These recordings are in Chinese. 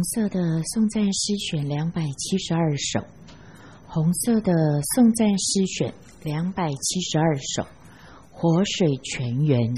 色的颂赞诗选272首，红色的颂赞诗选272首，活水泉源。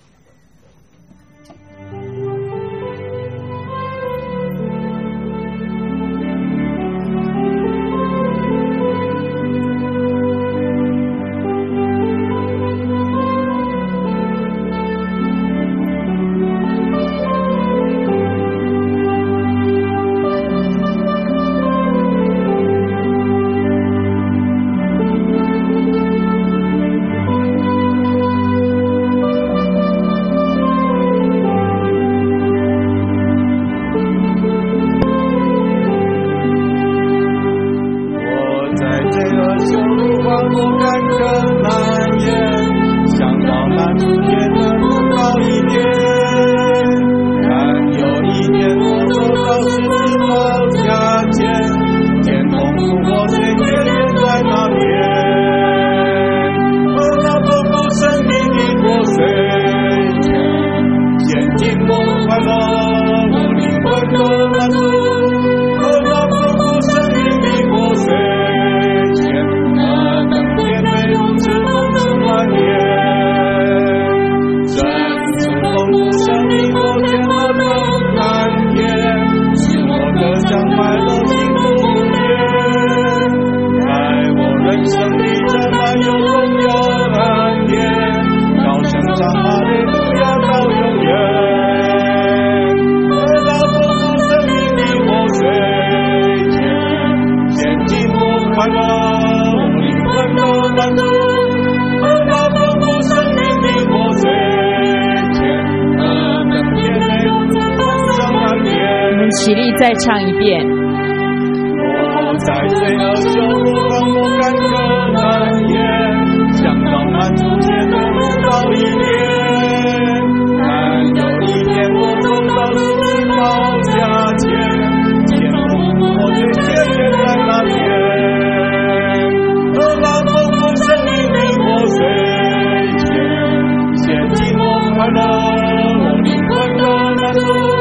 起立，再唱一遍。 我在罪恶羞辱中，我干渴难言，想到满足前的不到一天，但有一天我走到十字宝架前，天空我最确切在那边，和那丰富生命的活水前，献尽我快乐，我灵魂的满足。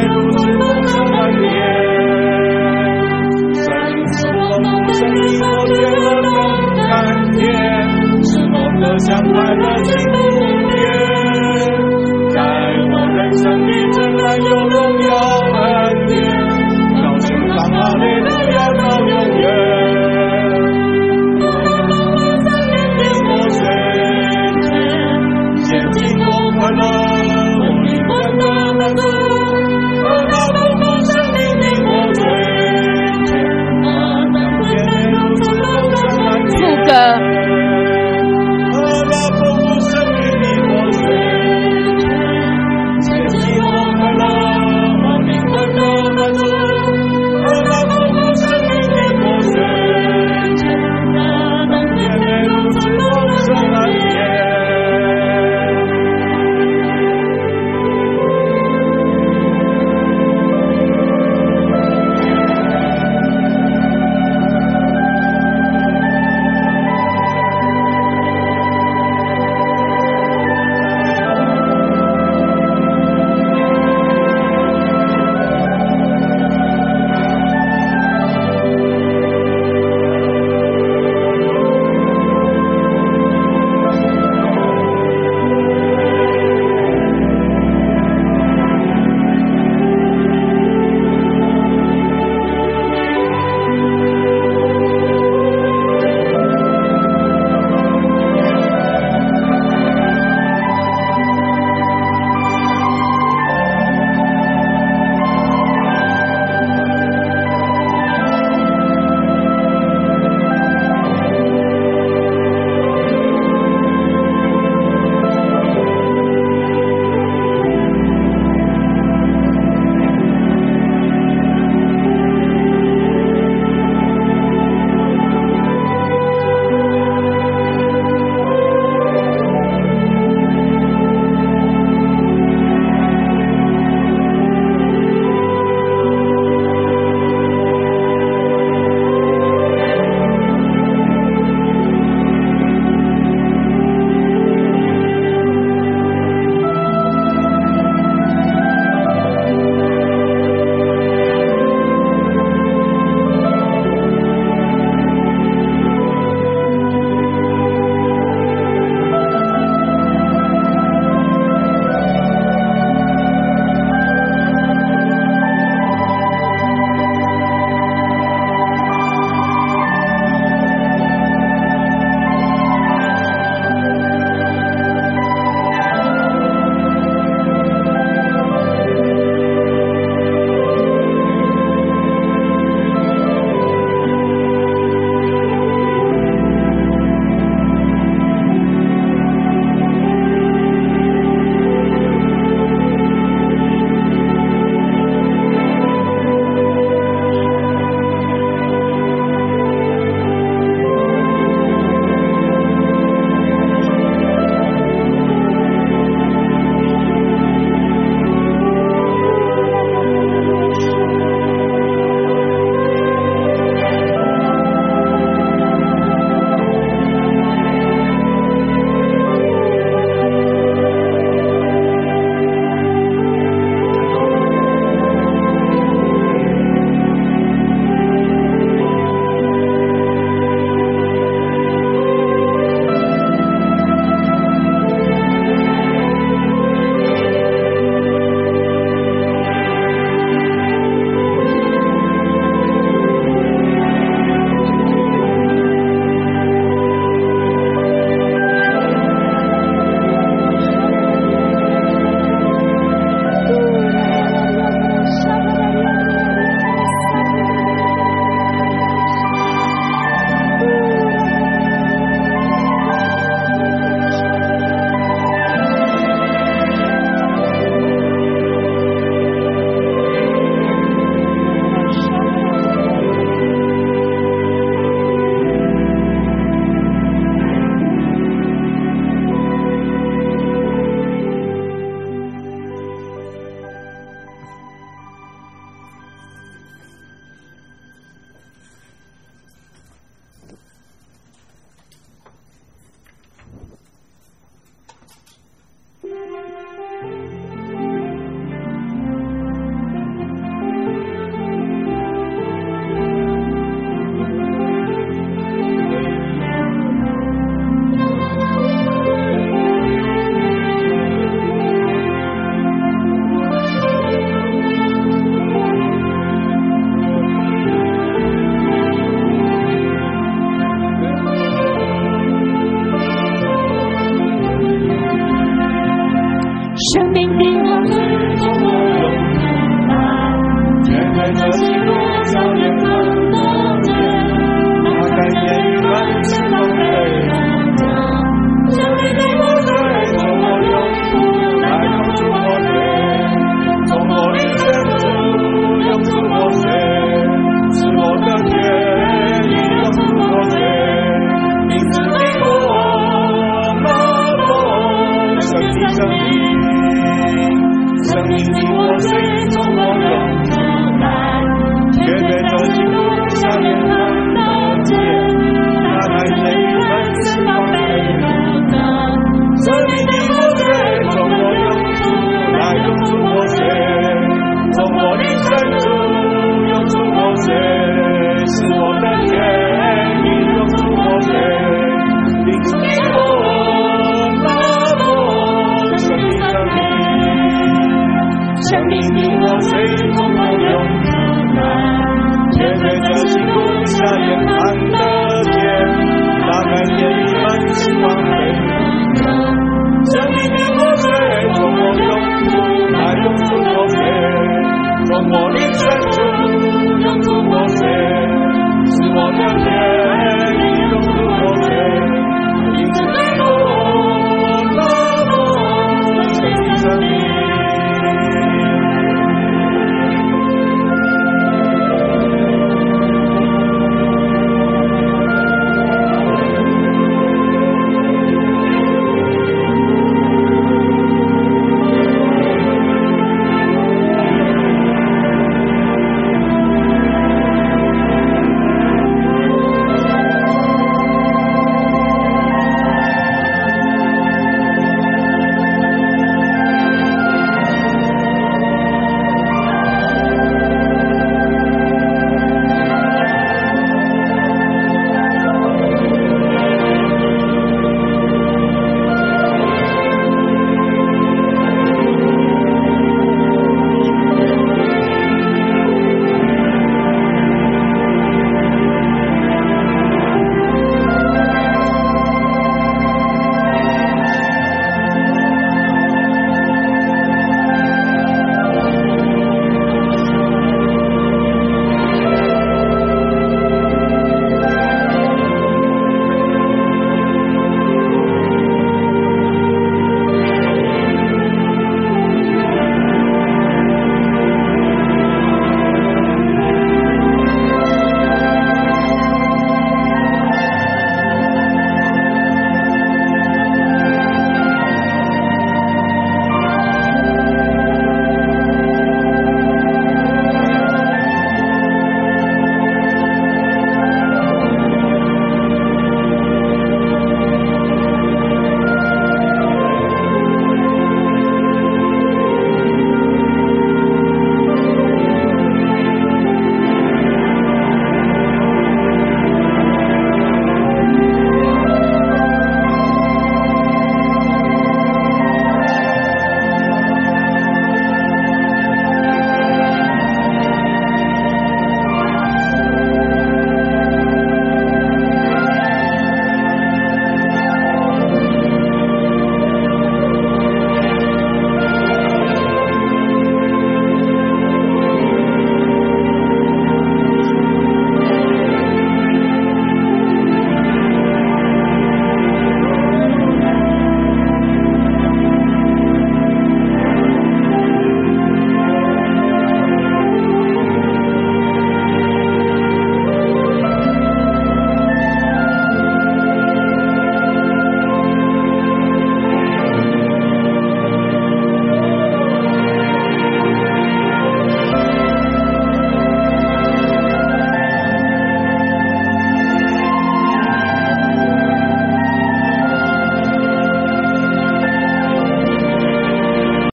我生命的我最从我永不难，面对着喜怒笑脸看得见，他在言语满是光辉荣耀，生命的我最从我永不难，永驻我天，从我灵深处永驻我水，是我的天，你永驻我水，名字的我那么生命生命。生命的我最从我永不难，面对着喜怒笑脸看得见，他在言语满是光辉荣耀，生命的我最从我永不难，永驻我水，从我灵深处永驻我水，是我的天，你永驻我水，名字的我那么生命生命。生命的我最从我永不难，面对着喜怒笑脸看得见，他在言语满是光辉荣耀，生命的我最从我永不难，永驻我水，从我灵深